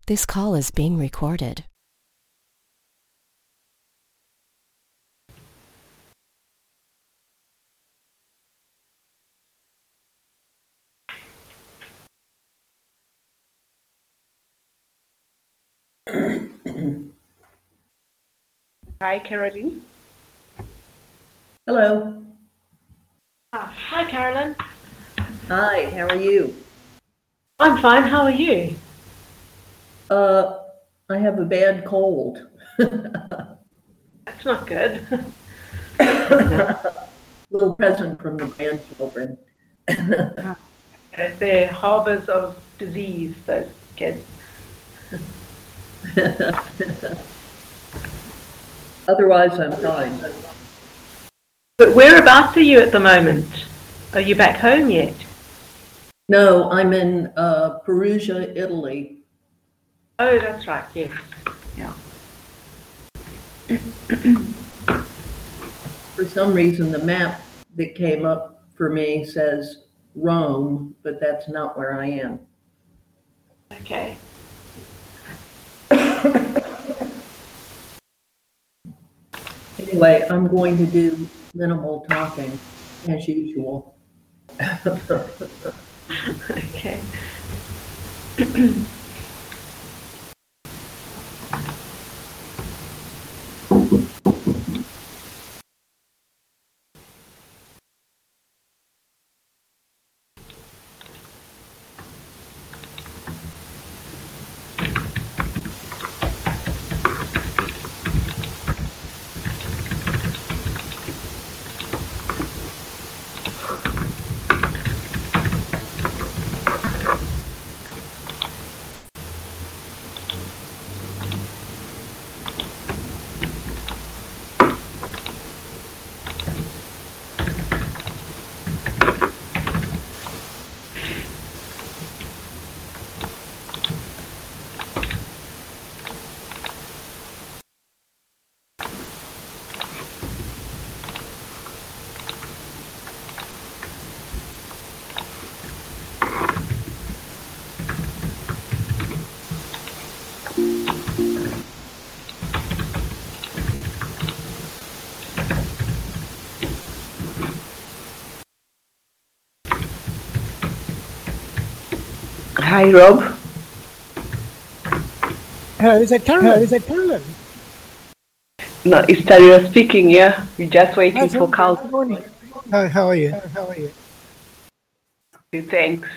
This call is being recorded. Hi, Caroline. Hello. Hi, Carolyn. Hi, how are you? I'm fine. How are you? I have a bad cold. That's not good. Little present from the grandchildren. They're harbors of disease, those kids. Otherwise, I'm fine. But whereabouts are you at the moment? Are you back home yet? No, I'm in Perugia, Italy. Oh, that's right. Yes. Yeah. For some reason, the map that came up for me says Rome, but that's not where I am. Okay. Anyway, I'm going to do minimal talking as usual. Okay. Hi, Rob. Hello, is that Carolyn? No, it's Tario speaking. Yeah, we're just waiting for Carl. Good morning. How are you? Thanks.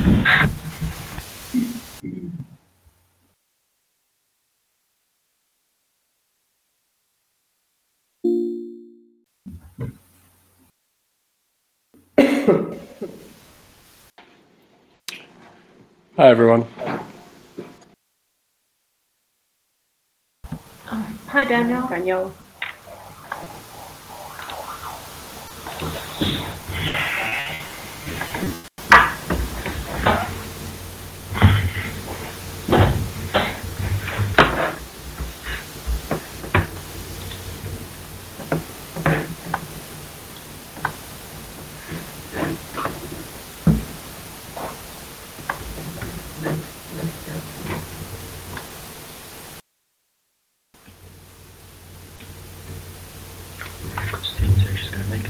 Hi, everyone. Hi, Daniel. Daniel. She's gonna make it.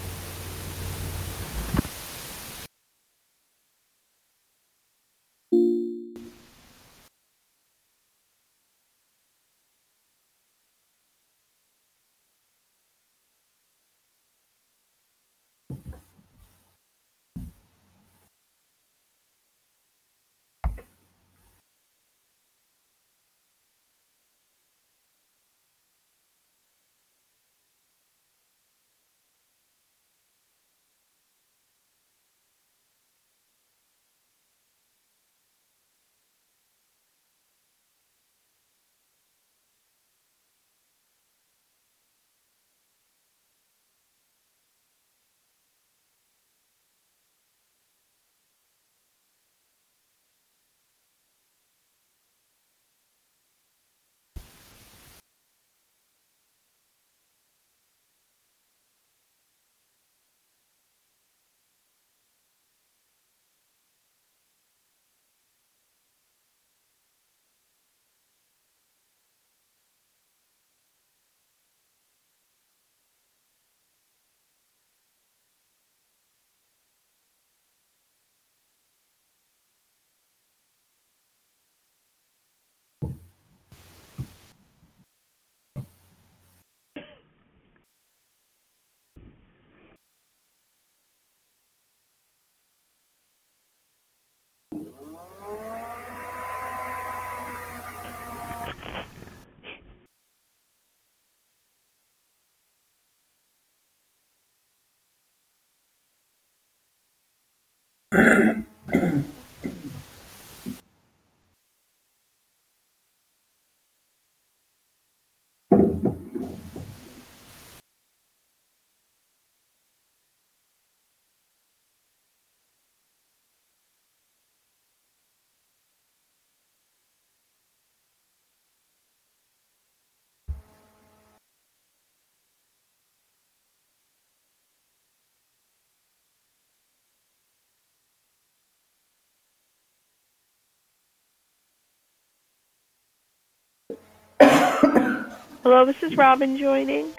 Hello, this is Robin joining.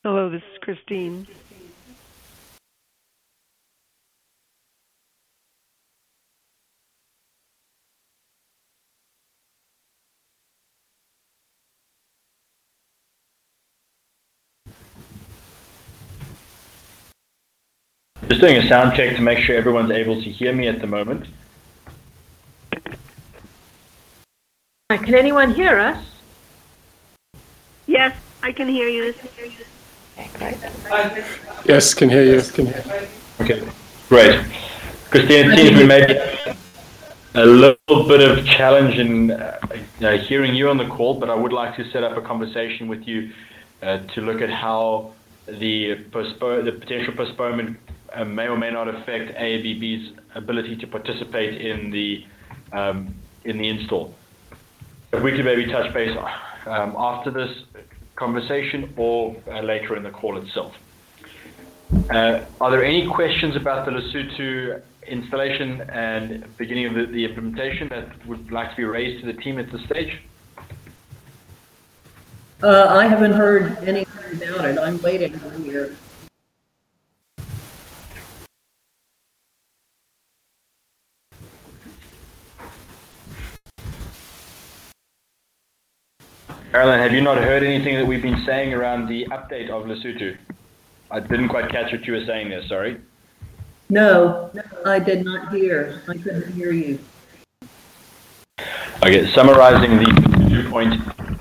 Hello, this is Christine. Just doing a sound check to make sure everyone's able to hear me at the moment. Can anyone hear us? Yes, I can hear you. Yes, can hear you. Okay, great. Christine, it seems we made a little bit of challenge in hearing you on the call, but I would like to set up a conversation with you to look at how the potential postponement may or may not affect AABB's ability to participate in the install. If we could maybe touch base after this conversation or later in the call itself. Are there any questions about the Lesotho installation and beginning of the implementation that would like to be raised to the team at this stage? I haven't heard anything about it. I'm waiting to hear. Carolyn, have you not heard anything that we've been saying around the update of Lesotho? I didn't quite catch what you were saying there, sorry. No, I did not hear. I couldn't hear you. Okay, summarizing the point,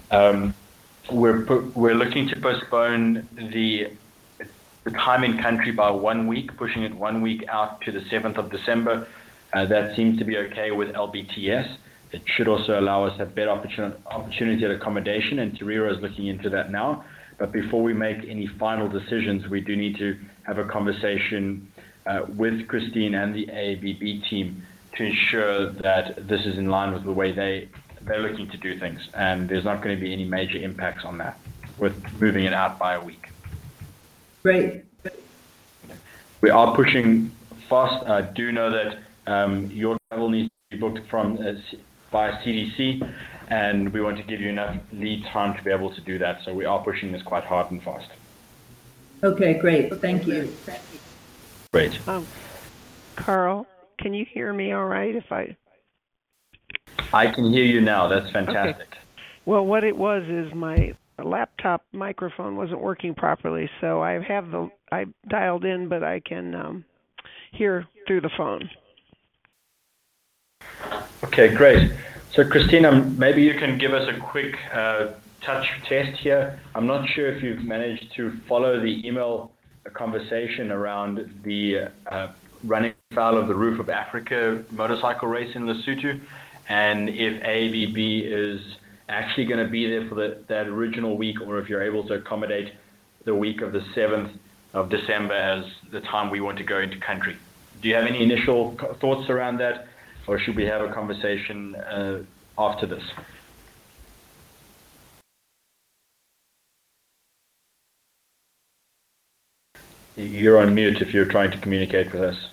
we're looking to postpone the time in country by 1 week, pushing it 1 week out to the 7th of December. That seems to be okay with LBTS. It should also allow us to have better opportunity at accommodation, and Terira is looking into that now. But before we make any final decisions, we do need to have a conversation with Christine and the AABB team to ensure that this is in line with the way they're looking to do things. And there's not going to be any major impacts on that with moving it out by a week. Great. We are pushing fast. I do know that your travel needs to be booked from via CDC, and we want to give you enough lead time to be able to do that. So we are pushing this quite hard and fast. Okay, great. Thank you. Great. Carl, can you hear me all right I can hear you now. That's fantastic. Okay. Well, what it was is my laptop microphone wasn't working properly, so I dialed in, but I can hear through the phone. Okay, great. So Christina, maybe you can give us a quick touch test here. I'm not sure if you've managed to follow the email conversation around the running foul of the Roof of Africa motorcycle race in Lesotho, and if AABB is actually going to be there for that original week, or if you're able to accommodate the week of the 7th of December as the time we want to go into country. Do you have any initial thoughts around that, or should we have a conversation after this? You're on mute if you're trying to communicate with us.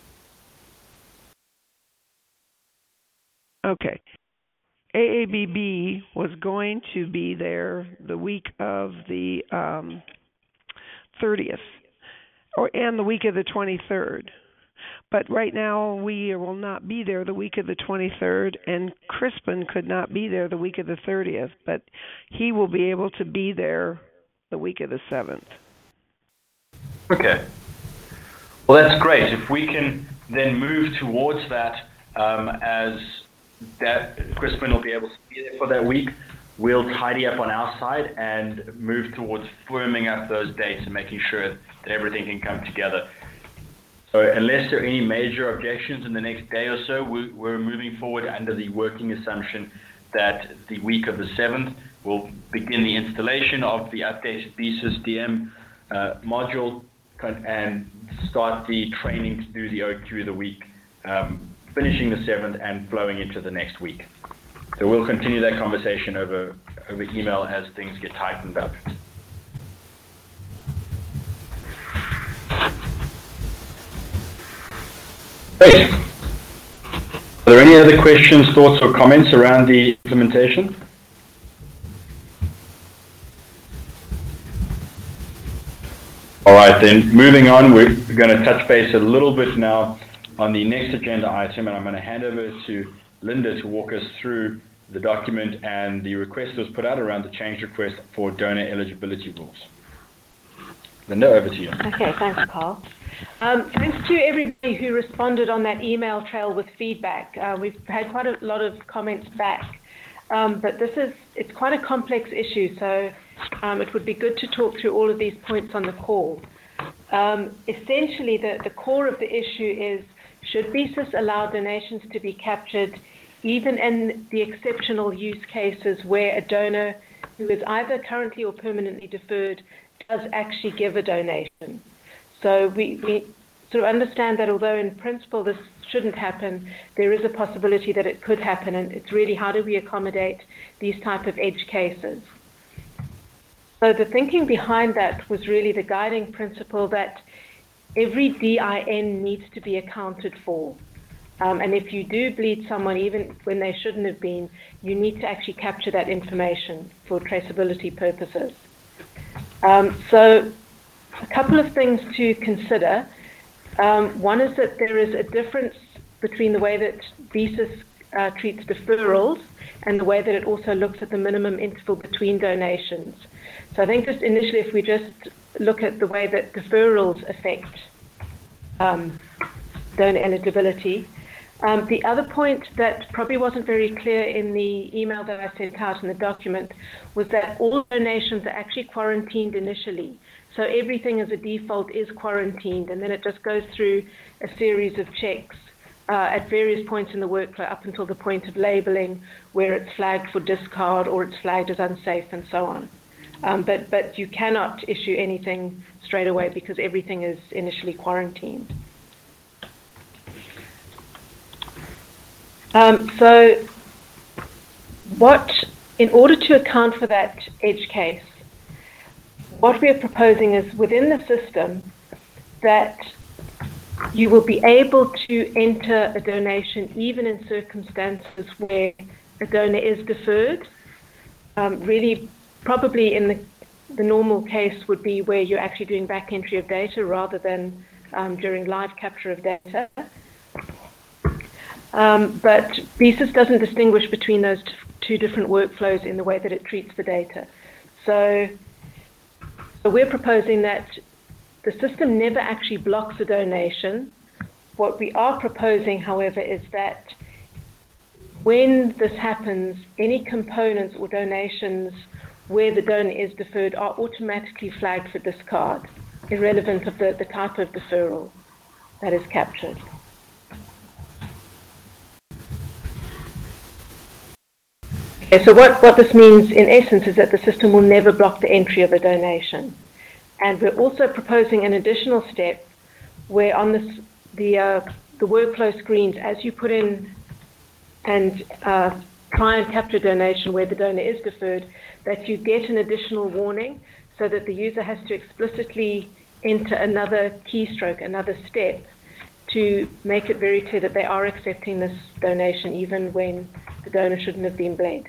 Okay. AABB was going to be there the week of the 30th, and the week of the 23rd. But right now, we will not be there the week of the 23rd, and Crispin could not be there the week of the 30th, but he will be able to be there the week of the 7th. Okay. Well, that's great. If we can then move towards that, as that Crispin will be able to be there for that week, we'll tidy up on our side and move towards firming up those dates and making sure that everything can come together. So unless there are any major objections in the next day or so, we're moving forward under the working assumption that the week of the 7th will begin the installation of the updated BSysDM module and start the training to do the OQ the week, finishing the 7th and flowing into the next week. So we'll continue that conversation over email as things get tightened up. Great. Are there any other questions, thoughts, or comments around the implementation? All right, then moving on, we're going to touch base a little bit now on the next agenda item, and I'm going to hand over to Linda to walk us through the document and the request that was put out around the change request for donor eligibility rules. Linda, over to you. Okay, thanks, Carl. Thanks to everybody who responded on that email trail with feedback. We've had quite a lot of comments back, but it's quite a complex issue, so it would be good to talk through all of these points on the call. Essentially, the core of the issue is, should BSIS allow donations to be captured even in the exceptional use cases where a donor who is either currently or permanently deferred does actually give a donation? So we sort of understand that although in principle this shouldn't happen, there is a possibility that it could happen, and it's really how do we accommodate these type of edge cases. So the thinking behind that was really the guiding principle that every DIN needs to be accounted for. And if you do bleed someone, even when they shouldn't have been, you need to actually capture that information for traceability purposes. So a couple of things to consider. One is that there is a difference between the way that BSIS treats deferrals and the way that it also looks at the minimum interval between donations. So I think just initially, if we just look at the way that deferrals affect donor eligibility. The other point that probably wasn't very clear in the email that I sent out in the document was that all donations are actually quarantined initially. So everything as a default is quarantined, and then it just goes through a series of checks at various points in the workflow up until the point of labeling where it's flagged for discard or it's flagged as unsafe and so on. But you cannot issue anything straight away because everything is initially quarantined. So in order to account for that edge case, what we are proposing is within the system that you will be able to enter a donation even in circumstances where a donor is deferred. Really, probably in the normal case would be where you're actually doing back entry of data rather than during live capture of data. But BSIS doesn't distinguish between those two different workflows in the way that it treats the data. So we're proposing that the system never actually blocks a donation. What we are proposing, however, is that when this happens, any components or donations where the donor is deferred are automatically flagged for discard, irrelevant of the type of deferral that is captured. Okay, so what this means in essence is that the system will never block the entry of a donation. And we're also proposing an additional step where on the workflow screens, as you put in and try and capture donation where the donor is deferred, that you get an additional warning so that the user has to explicitly enter another keystroke, another step, to make it very clear that they are accepting this donation even when the donor shouldn't have been bled.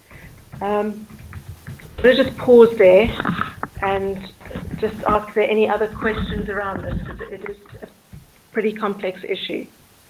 Let's just pause there and just ask if there are any other questions around this, because it is a pretty complex issue.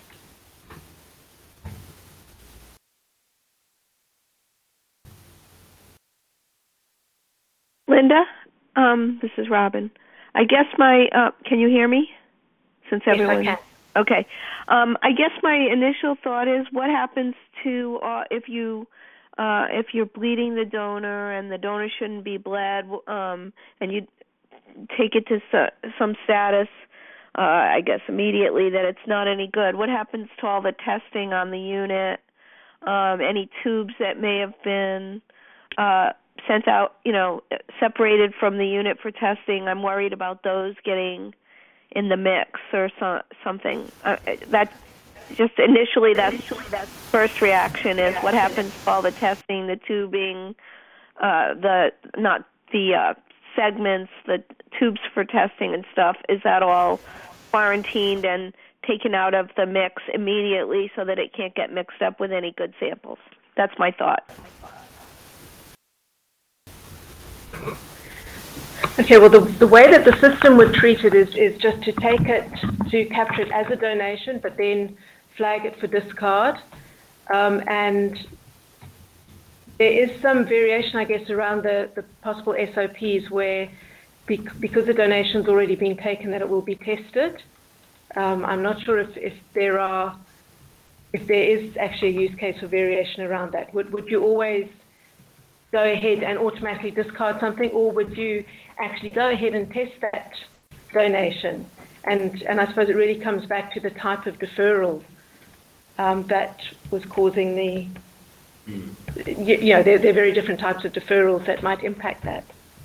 Linda, this is Robin. I guess can you hear me? Since everyone, yes, I can. Okay. I guess my initial thought is, what happens to if you're bleeding the donor and the donor shouldn't be bled, and you take it to some status, I guess immediately, that it's not any good. What happens to all the testing on the unit? Any tubes that may have been sent out, separated from the unit for testing? I'm worried about those getting in the mix or something. That just initially, that's first reaction is, what happens to all the testing, the tubing, not the segments, the tubes for testing and stuff? Is that all quarantined and taken out of the mix immediately so that it can't get mixed up with any good samples? That's my thought. Okay, well, the way that the system would treat it is just to take it, to capture it as a donation, but then flag it for discard. And there is some variation, I guess, around the possible SOPs where, because the donation's already been taken, that it will be tested. I'm not sure if there is actually a use case for variation around that. Would you always go ahead and automatically discard something, or would you actually go ahead and test that donation? And I suppose it really comes back to the type of deferral that was causing the, there are very different types of deferrals that might impact that.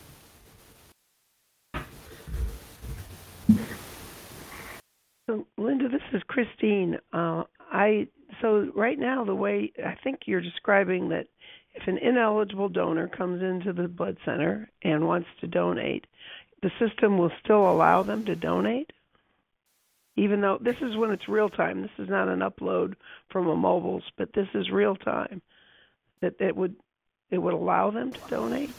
So, Linda, this is Christine. So right now, the way I think you're describing that if an ineligible donor comes into the blood center and wants to donate, the system will still allow them to donate? Even though this is when it's real time. This is not an upload from a mobiles, but this is real time. That it would allow them to donate?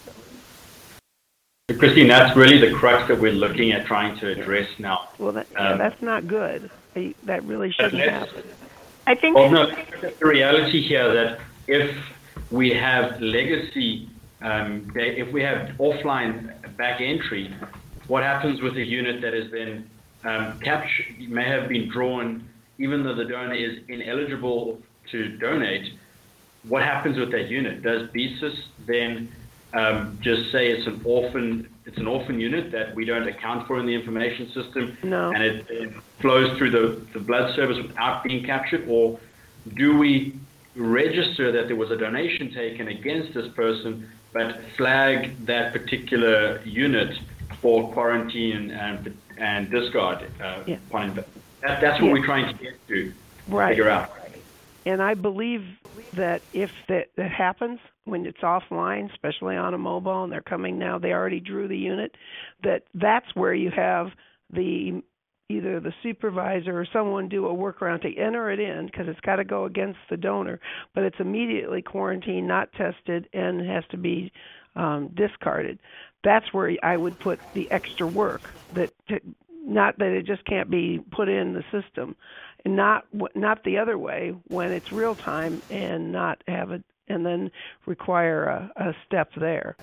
Christine, that's really the crux that we're looking at trying to address now. Well, that's not good. That really shouldn't happen. I think. Well, no, the reality here that if we have legacy, if we have offline back entry, what happens with a unit that has been captured, may have been drawn, even though the donor is ineligible to donate? What happens with that unit? Does BSIS then just say it's an orphan unit that we don't account for in the information system, no, and it flows through the blood service without being captured? Or do we register that there was a donation taken against this person, but flag that particular unit for quarantine and discard? That's what we're trying to get to figure out. And I believe that if that happens when it's offline, especially on a mobile, and they're coming now, they already drew the unit, that's where you have either the supervisor or someone do a workaround to enter it in, because it's got to go against the donor, but it's immediately quarantined, not tested, and has to be discarded. That's where I would put the extra work, not that it just can't be put in the system, and not the other way when it's real time and not have it and then require a step there.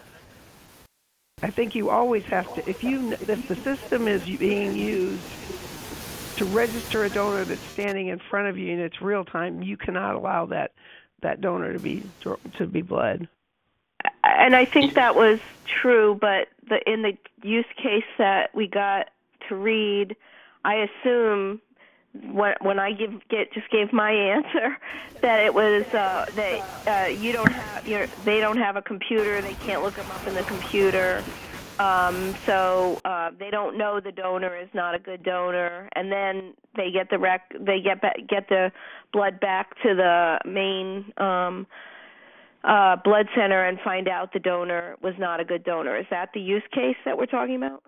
I think you always have to, if the system is being used to register a donor that's standing in front of you and it's real time, you cannot allow that donor to be bled. And I think that was true, but in the use case that we got to read, I assume when I gave my answer that it was they don't have a computer, they can't look them up in the computer, so they don't know the donor is not a good donor, and then they get the blood back to the main blood center and find out the donor was not a good donor. Is that the use case that we're talking about?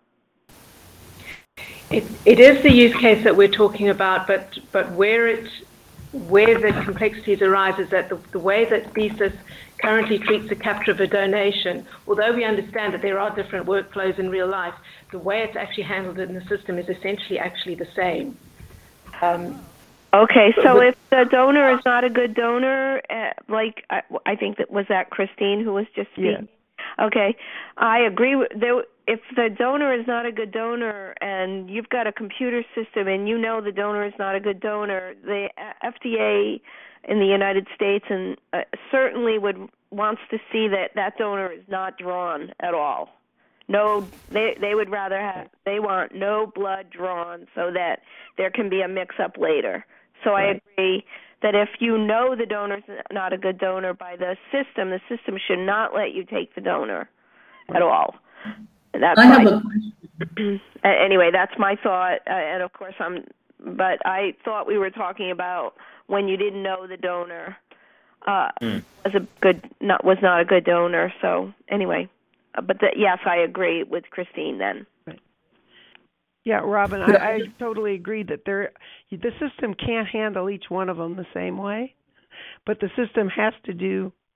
It is the use case that we're talking about, but where the complexities arise is that the way that BSIS currently treats the capture of a donation, although we understand that there are different workflows in real life, the way it's actually handled in the system is essentially actually the same. Okay, so if the donor is not a good donor, I think was that Christine who was just speaking? Yeah. Okay, I agree with if the donor is not a good donor and you've got a computer system and you know the donor is not a good donor, the FDA in the United States and certainly wants to see that donor is not drawn at all. No, they would rather they want no blood drawn so that there can be a mix-up later. So right. I agree that if you know the donor's not a good donor by the system should not let you take the donor at all. That's I have a question. Anyway, that's my thought, and of course but I thought we were talking about when you didn't know the donor was not a good donor. So anyway, but yes, I agree with Christine then. Right. Yeah, Robin, I totally agree that the system can't handle each one of them the same way, but the system has to do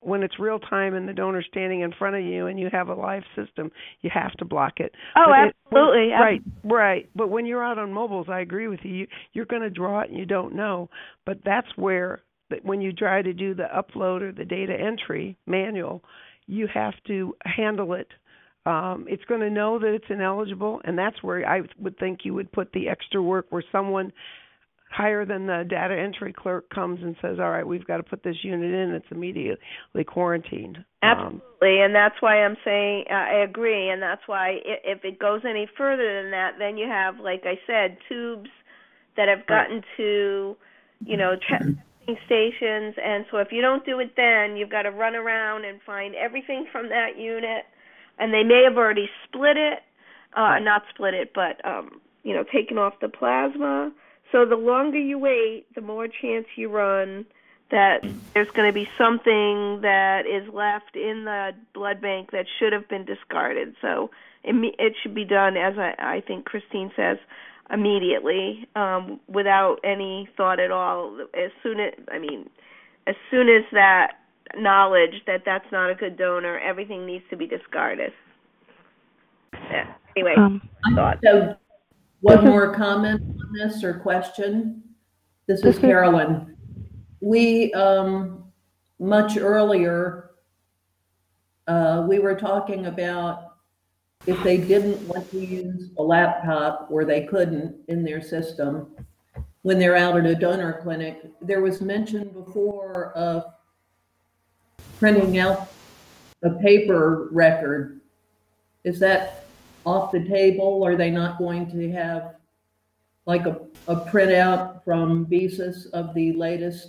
when it's real time and the donor's standing in front of you and you have a live system, you have to block it. Oh, But absolutely. Right. But when you're out on mobiles, I agree with you. You're going to draw it and you don't know. But that's where, when you try to do the upload or the data entry manual, you have to handle it. It's going to know that it's ineligible, and that's where I would think you would put the extra work, where someone higher than the data entry clerk comes and says, all right, we've got to put this unit in, it's immediately quarantined. Absolutely, and that's why I'm saying I agree, and that's why if it goes any further than that, then you have, like I said, tubes that have gotten to, testing stations, and so if you don't do it then, you've got to run around and find everything from that unit, and they may have already split it, not split it, but, taken off the plasma. So the longer you wait, the more chance you run that there's going to be something that is left in the blood bank that should have been discarded. So it should be done, as I think Christine says, immediately, without any thought at all. As soon as that knowledge that that's not a good donor, everything needs to be discarded. Yeah. Anyway, thought. So, one more comment on this or question. This is Carolyn. We, much earlier, we were talking about if they didn't want to use a laptop or they couldn't in their system when they're out at a donor clinic. There was mention before of printing out a paper record. Is that off the table? Are they not going to have like a printout from Beesus of the latest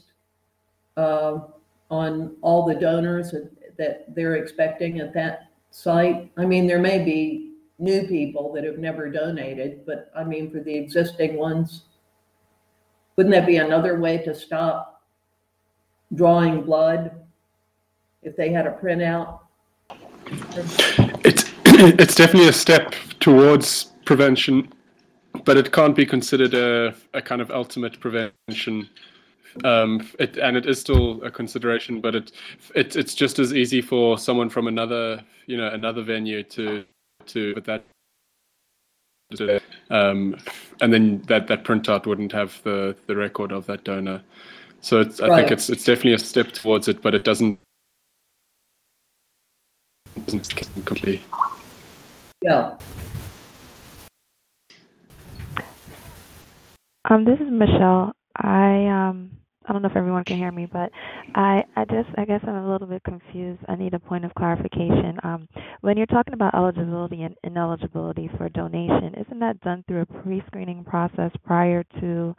on all the donors that they're expecting at that site? I mean, there may be new people that have never donated, but I mean, for the existing ones, wouldn't that be another way to stop drawing blood if they had a printout? It's definitely a step towards prevention, but it can't be considered a kind of ultimate prevention. It is still a consideration, but it's just as easy for someone from another venue to put that, and then that printout wouldn't have the record of that donor. So I think it's definitely a step towards it, but it doesn't completely. Yeah. This is Michelle. I don't know if everyone can hear me, but I guess I'm a little bit confused. I need a point of clarification. When you're talking about eligibility and ineligibility for donation, isn't that done through a pre-screening process prior to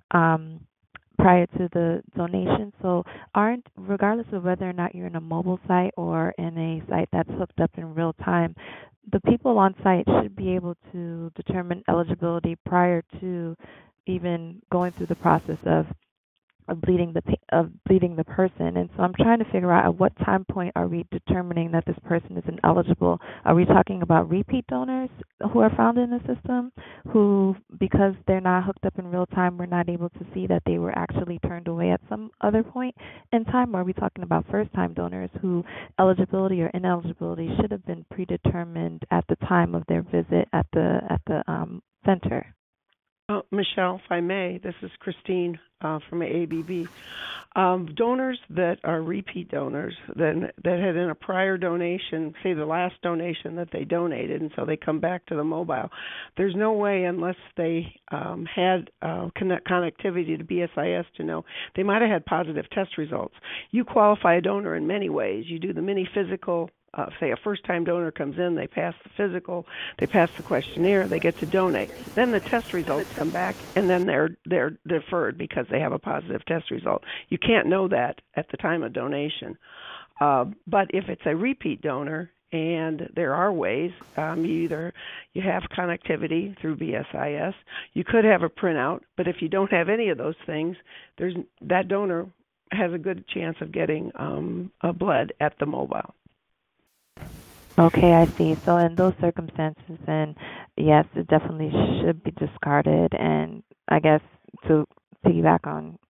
the donation? So regardless of whether or not you're in a mobile site or in a site that's hooked up in real time, the people on site should be able to determine eligibility prior to even going through the process of bleeding the person. And so I'm trying to figure out at what time point are we determining that this person is ineligible? Are we talking about repeat donors who are found in the system who, because they're not hooked up in real time, we're not able to see that they were actually turned away at some other point in time? Or are we talking about first-time donors who eligibility or ineligibility should have been predetermined at the time of their visit at the center? Michelle, if I may, this is Christine from ABB. Donors that are repeat donors that had in a prior donation, say the last donation that they donated, and so they come back to the mobile, there's no way unless they had connectivity to BSIS to know. They might have had positive test results. You qualify a donor in many ways. You do the mini physical. Say a first-time donor comes in, they pass the physical, they pass the questionnaire, they get to donate. Then the test results come back, and then they're deferred because they have a positive test result. You can't know that at the time of donation. But if it's a repeat donor, and there are ways, you have connectivity through BSIS, you could have a printout, but if you don't have any of those things, that donor has a good chance of getting blood at the mobile. Okay, I see. So in those circumstances, then yes, it definitely should be discarded. And I guess to piggyback on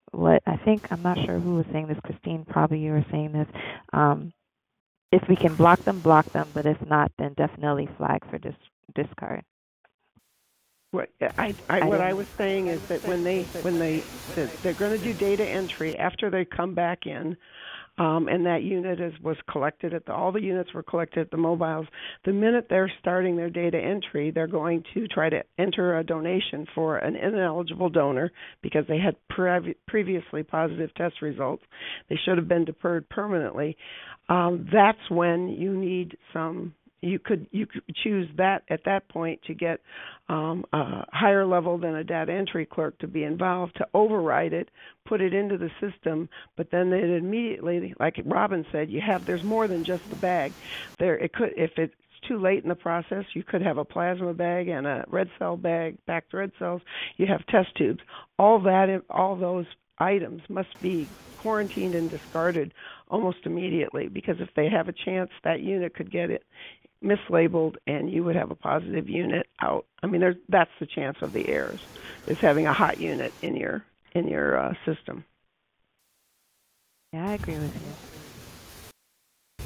what I think, I'm not sure who was saying this, Christine, probably you were saying this. If we can block them, but if not, then definitely flag for discard. What I was saying is that when they're going to do data entry after they come back in, and that unit was collected all the units were collected at the mobiles. The minute they're starting their data entry, they're going to try to enter a donation for an ineligible donor because they had previously positive test results. They should have been deferred permanently. That's when you need some. You could choose that at that point to get a higher level than a data entry clerk to be involved to override it, put it into the system, but then it immediately, like Robin said, there's more than just the bag. If it's too late in the process, you could have a plasma bag and a red cell bag, packed red cells. You have test tubes. All those items must be quarantined and discarded almost immediately, because if they have a chance, that unit could get it mislabeled and you would have a positive unit out. I mean, that's the chance of the errors, is having a hot unit in your system. Yeah, I agree with you.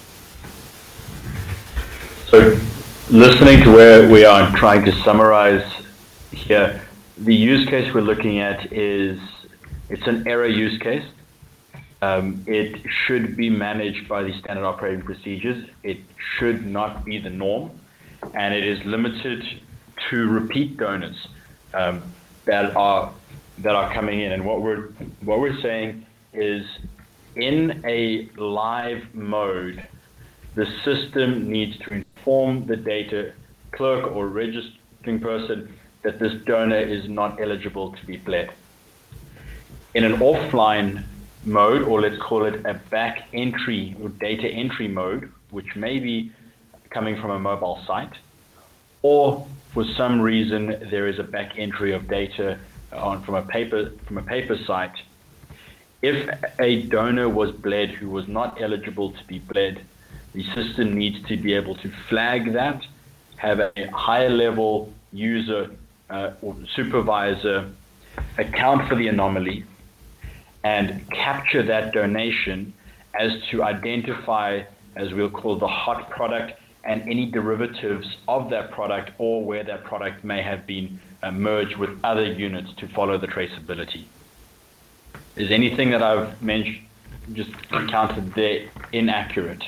So, listening to where we are and trying to summarize here, the use case we're looking at it's an error use case. It should be managed by the standard operating procedures. It should not be the norm, and it is limited to repeat donors that are coming in. And what we're saying is, in a live mode, the system needs to inform the data clerk or registering person that this donor is not eligible to be bled. In an offline mode, or let's call it a back entry or data entry mode, which may be coming from a mobile site, or for some reason there is a back entry of data from a paper site. If a donor was bled who was not eligible to be bled, the system needs to be able to flag that, have a higher level user or supervisor account for the anomaly, and capture that donation as to identify, as we'll call, the hot product and any derivatives of that product, or where that product may have been merged with other units to follow the traceability. Is anything that I've mentioned, just encountered there, inaccurate?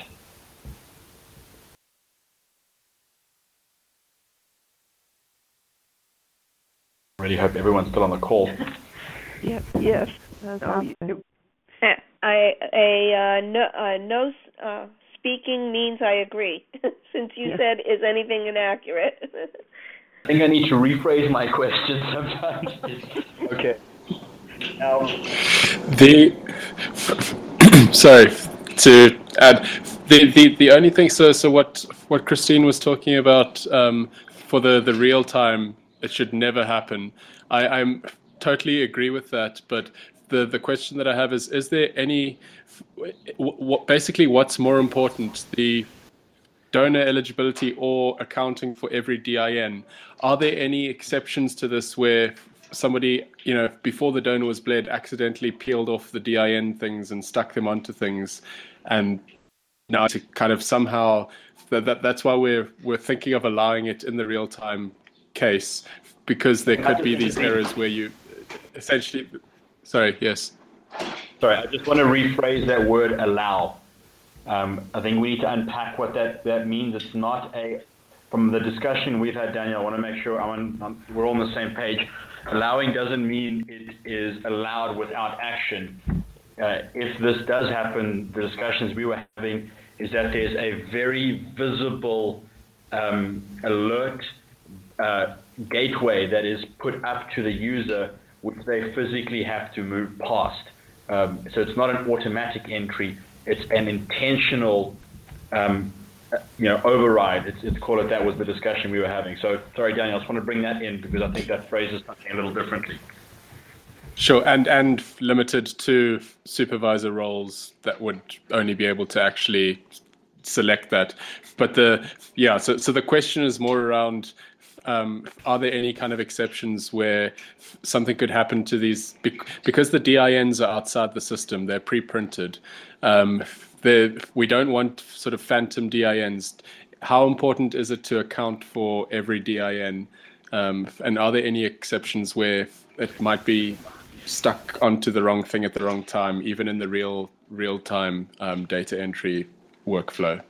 I really hope everyone's still on the call. Yes. No speaking means I agree. Since you said, is anything inaccurate? I think I need to rephrase my question sometimes. Okay. Now, sorry to add the only thing. So what Christine was talking about for the real time, it should never happen. I'm totally agree with that, but the question that I have is there any basically what's more important, the donor eligibility or accounting for every DIN? Are there any exceptions to this where somebody, before the donor was bled, accidentally peeled off the DIN things and stuck them onto things, and now to kind of somehow that's why we're thinking of allowing it in the real time case, because there could be these errors where you essentially. Sorry, yes. Sorry, I just want to rephrase that word allow. I think we need to unpack what that means. It's not from the discussion we've had, Daniel, I want to make sure we're all on the same page. Allowing doesn't mean it is allowed without action. If this does happen, the discussions we were having is that there's a very visible alert gateway that is put up to the user, which they physically have to move past. So it's not an automatic entry; it's an intentional, override. It's call it that was the discussion we were having. So sorry, Daniel, I just want to bring that in because I think that phrases something a little differently. Sure, and limited to supervisor roles that would only be able to actually select that. But so the question is more around are there any kind of exceptions where something could happen to these? Because the DINs are outside the system, they're pre-printed. We don't want sort of phantom DINs. How important is it to account for every DIN? And are there any exceptions where it might be stuck onto the wrong thing at the wrong time, even in the real-time data entry workflow?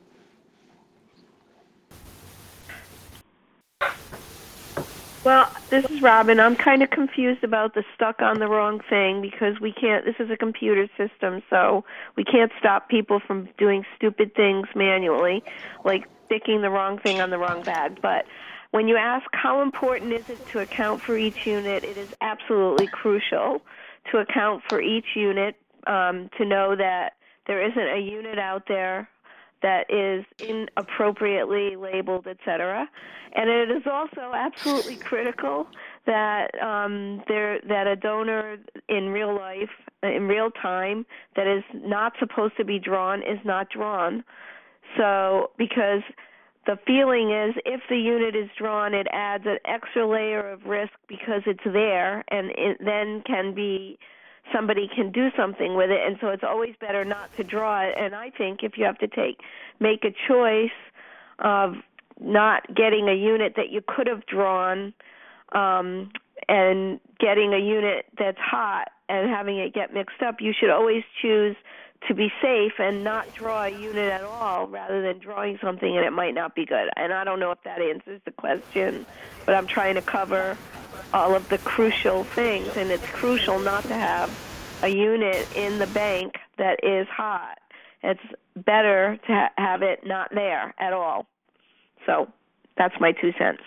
Well, this is Robin. I'm kind of confused about the stuck on the wrong thing because this is a computer system, so we can't stop people from doing stupid things manually, like sticking the wrong thing on the wrong bag. But when you ask how important is it to account for each unit, it is absolutely crucial to account for each unit, to know that there isn't a unit out there that is inappropriately labeled, etc. And it is also absolutely critical that that a donor in real life, in real time, that is not supposed to be drawn is not drawn. So because the feeling is if the unit is drawn, it adds an extra layer of risk because it's there, and it then somebody can do something with it, and so it's always better not to draw it. And I think if you have to make a choice of not getting a unit that you could have drawn and getting a unit that's hot and having it get mixed up, you should always choose to be safe and not draw a unit at all rather than drawing something and it might not be good. And I don't know if that answers the question, but I'm trying to cover all of the crucial things, and it's crucial not to have a unit in the bank that is hot. It's better to have it not there at all. So that's my 2 cents.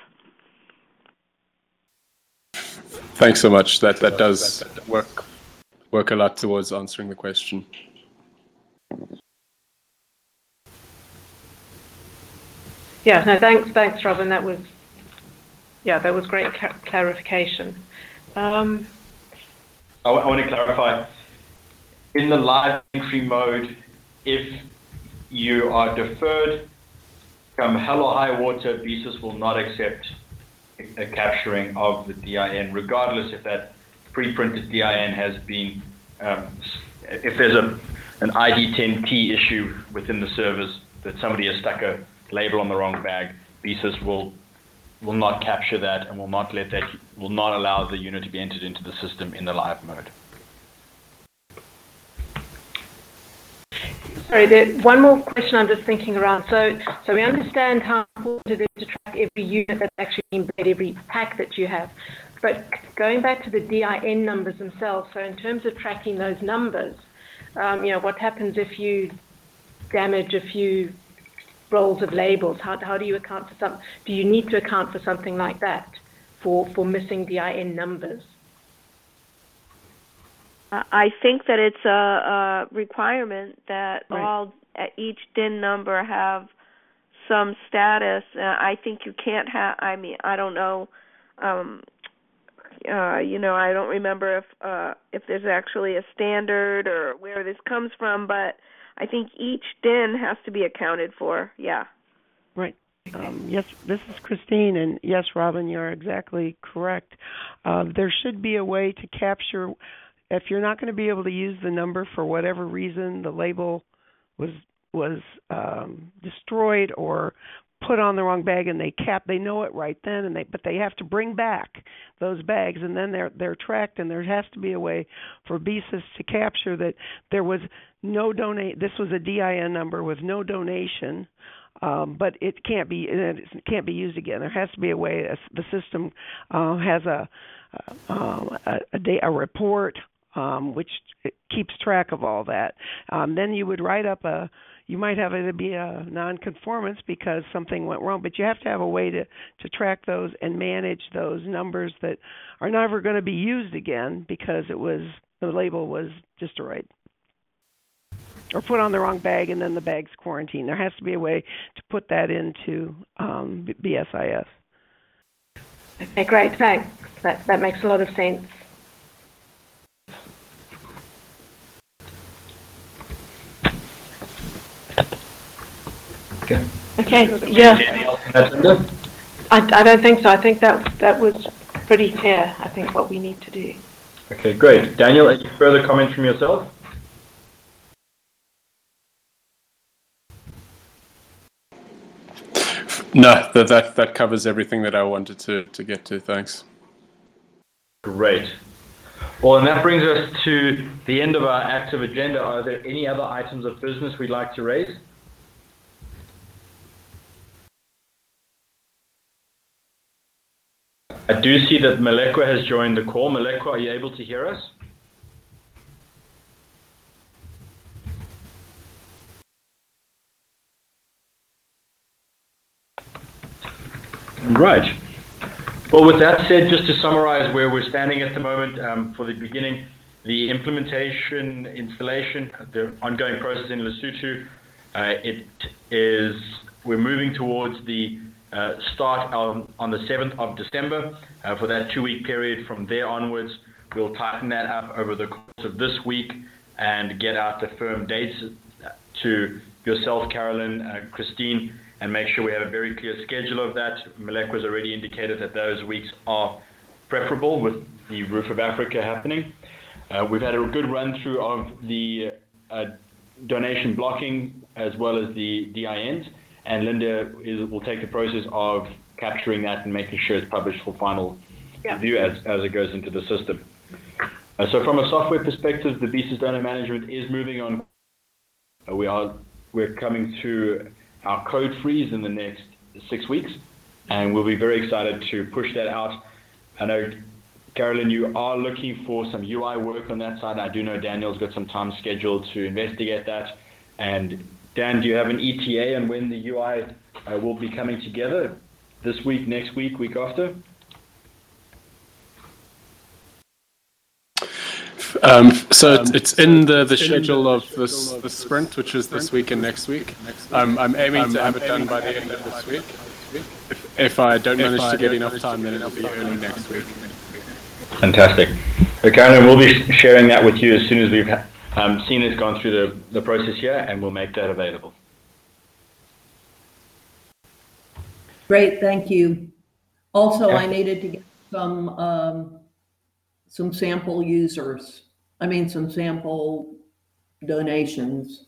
Thanks so much. That does work a lot towards answering the question. Yeah, no, thanks, Robin. That was great clarification. I want to clarify. In the live entry mode, if you are deferred, come hell or high water, BSIS will not accept a capturing of the DIN, regardless if that pre-printed DIN has been, if there's an ID10T issue within the servers that somebody has stuck a label on the wrong bag, BSIS will not capture that and will not allow the unit to be entered into the system in the live mode. Sorry, one more question I'm just thinking around. So we understand how important it is to track every unit that's actually being bled, every pack that you have. But going back to the DIN numbers themselves, so in terms of tracking those numbers, what happens if you damage a few rolls of labels? How do you account for do you need to account for something like that for missing DIN numbers? I think that it's a requirement that each DIN number have some status. I think you can't have. I mean, I don't know. I don't remember if there's actually a standard or where this comes from, but I think each DIN has to be accounted for. Yeah. Right. Yes, this is Christine, and yes, Robin, you're exactly correct. There should be a way to capture. If you're not going to be able to use the number for whatever reason, the label was destroyed or put on the wrong bag, and they know it right then, but they have to bring back those bags, and then they're tracked, and there has to be a way for BSIS to capture that there was no donate. This was a DIN number with no donation, but it can't be used again. There has to be a way. The system has a report which keeps track of all that. Then you would write up you might have it be a non-conformance because something went wrong, but you have to have a way to track those and manage those numbers that are never going to be used again because the label was destroyed or put on the wrong bag and then the bag's quarantined. There has to be a way to put that into BSIS. Okay, great, thanks. That makes a lot of sense. Okay, yeah. I don't think so. I think that was pretty clear, I think, what we need to do. Okay, great. Daniel, any further comments from yourself? No, that covers everything that I wanted to get to. Thanks. Great. Well, and that brings us to the end of our active agenda. Are there any other items of business we'd like to raise? I do see that Malekwa has joined the call. Malekwa, are you able to hear us? Right. Well, with that said, just to summarize where we're standing at the moment, for the beginning, the implementation, installation, the ongoing process in Lesotho, we're moving towards the start on the 7th of December. For that 2-week period from there onwards, we'll tighten that up over the course of this week and get out the firm dates to yourself, Carolyn, Christine, and make sure we have a very clear schedule of that. Malekwa's already indicated that those weeks are preferable with the Roof of Africa happening. We've had a good run through of the donation blocking as well as the DINs, and Linda will take the process of capturing that and making sure it's published for final review as it goes into the system. So from a software perspective, the BSIS donor management is moving on. We're coming to our code freeze in the next 6 weeks, and we'll be very excited to push that out. I know, Carolyn, you are looking for some UI work on that side. I do know Daniel's got some time scheduled to investigate that. And Dan, do you have an ETA on when the UI will be coming together? This week, next week, week after? So it's in the schedule of this sprint, which is this week and next week. I'm aiming to have it done by the end of this week. If I don't manage to get enough time, then it'll be early next week. Fantastic. Okay, Carolyn, we'll be sharing that with you as soon as we've seen it's gone through the process here, and we'll make that available. Great, thank you. Also, I needed to get some sample users. Some sample donations.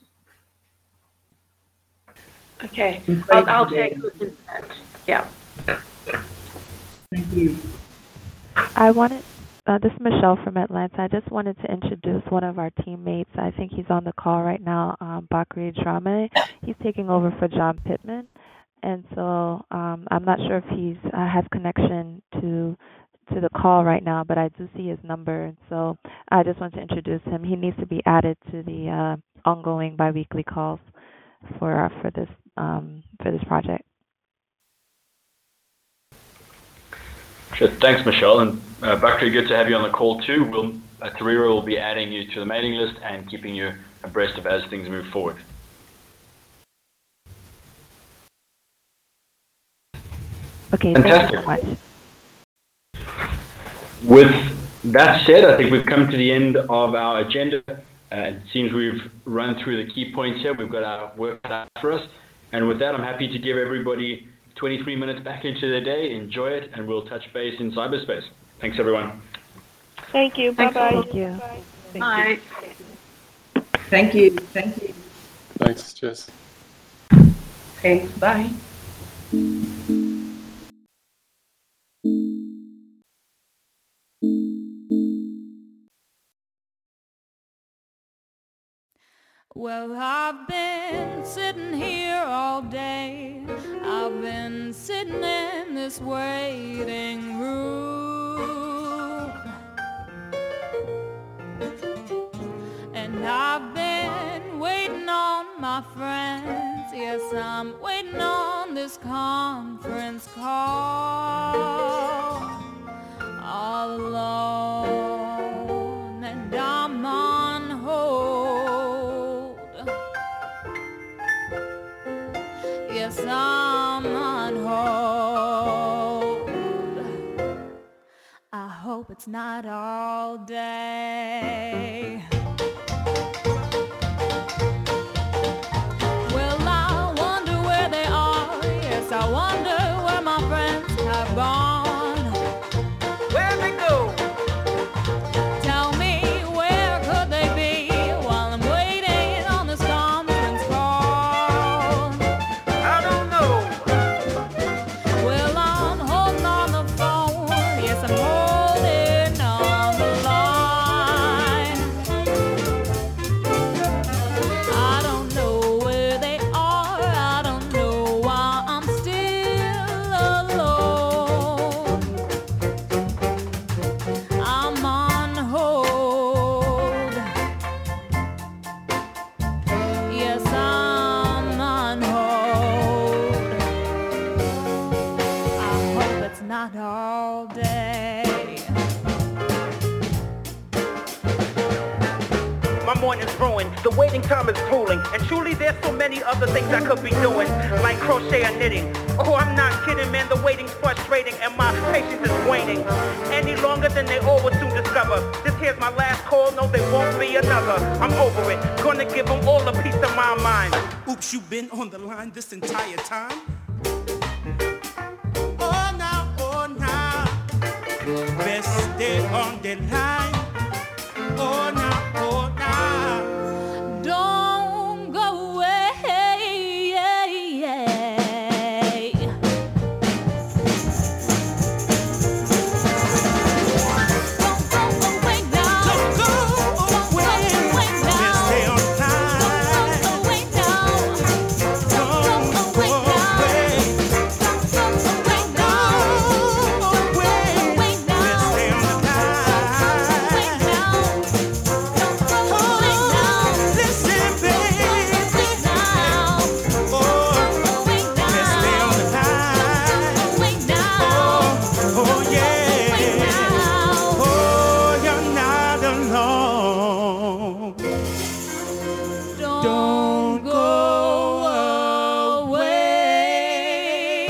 Okay, I'll take a look into that. Yeah. Thank you. I wanted, this is Michelle from Atlanta. I just wanted to introduce one of our teammates. I think he's on the call right now, Bakri Drame. He's taking over for John Pittman. And so I'm not sure if he's has connection to the call right now, but I do see his number. And so I just want to introduce him. He needs to be added to the ongoing biweekly calls for this project. Sure. Thanks, Michelle. And Bakri, good to have you on the call too. Tariro will be adding you to the mailing list and keeping you abreast of as things move forward. Okay, fantastic. Thank you so much. With that said, I think we've come to the end of our agenda. It seems we've run through the key points here. We've got our work cut out for us. And with that, I'm happy to give everybody 23 minutes back into their day. Enjoy it, and we'll touch base in cyberspace. Thanks, everyone. Thank you. Bye-bye. Thank you. Bye. Thank you. Thank you. Thanks, Jess. Okay, bye. Well, I've been sitting here all day. I've been sitting in this waiting room, and I've been waiting on my friends. Yes, I'm waiting on this conference call, all alone, and I'm on hold. Yes, I'm on hold. I hope it's not all day. Well, I wonder where they are. Yes, I wonder where my friends have gone? Where'd they go? Tell me, where could they be while I'm waiting on this conference call? I don't know. Well, I'm holding on the phone. Yes, I'm holding on the line. I don't know where they are. I don't know why I'm still alone. I'm on hold. Yes, I'm on hold. I hope it's not all day. My morning's ruined, the waiting time is grueling, and truly there's so many other things I could be doing, like crochet or knitting. Oh, I'm not kidding, man, the waiting's frustrating, and my patience is waning. Any longer than they all will soon discover. This here's my last call, no, there won't be another. I'm over it, gonna give them all a piece of my mind. Oops, you've been on the line this entire time? Oh, now, best stay on the line. Oh, now. Don't go away. Don't go away.